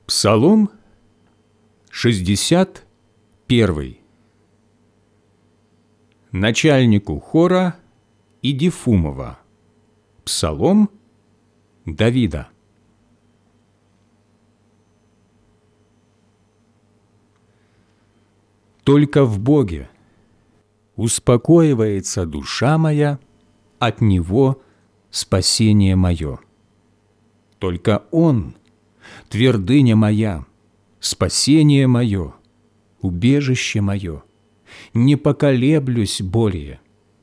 Псалом 61. Начальнику хора Идифумова. Псалом Давида. Только в Боге успокоивается душа моя, от Него спасение мое. Только Он – твердыня моя, спасение мое, убежище мое, не поколеблюсь более.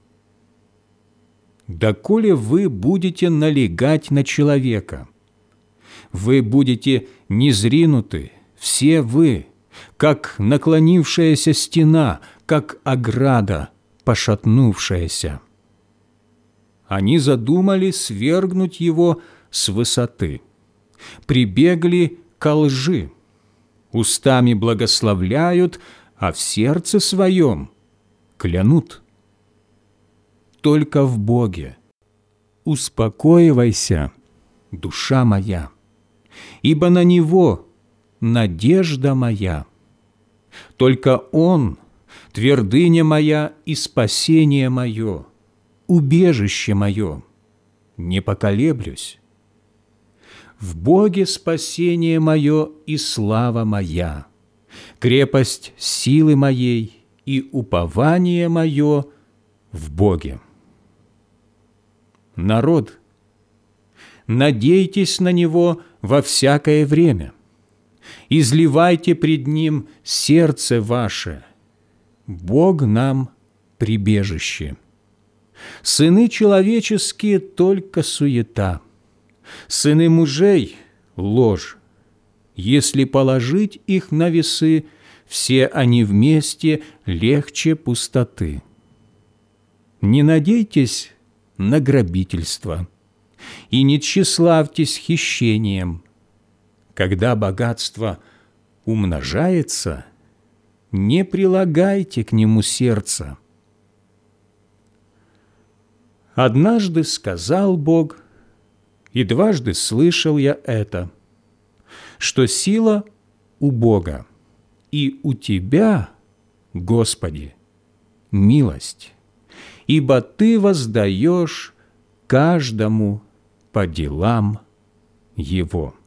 Доколе вы будете налегать на человека, вы будете низринуты, все вы, как наклонившаяся стена, как ограда, пошатнувшаяся. Они задумали свергнуть его с высоты, прибегли ко лжи, устами благословляют, а в сердце своем клянут. Только в Боге успокоивайся, душа моя, ибо на Него надежда моя. Только Он – твердыня моя и спасение мое, убежище мое, не поколеблюсь. В Боге спасение мое и слава моя, крепость силы моей и упование мое в Боге. Народ, надейтесь на Него во всякое время, изливайте пред Ним сердце ваше. Бог нам прибежище. Сыны человеческие только суета, сыны мужей – ложь. Если положить их на весы, все они вместе легче пустоты. Не надейтесь на грабительство и не тщеславьтесь хищением. Когда богатство умножается, не прилагайте к нему сердца. Однажды сказал Бог, и дважды слышал я это, что сила у Бога, и у Тебя, Господи, милость, ибо Ты воздаешь каждому по делам его.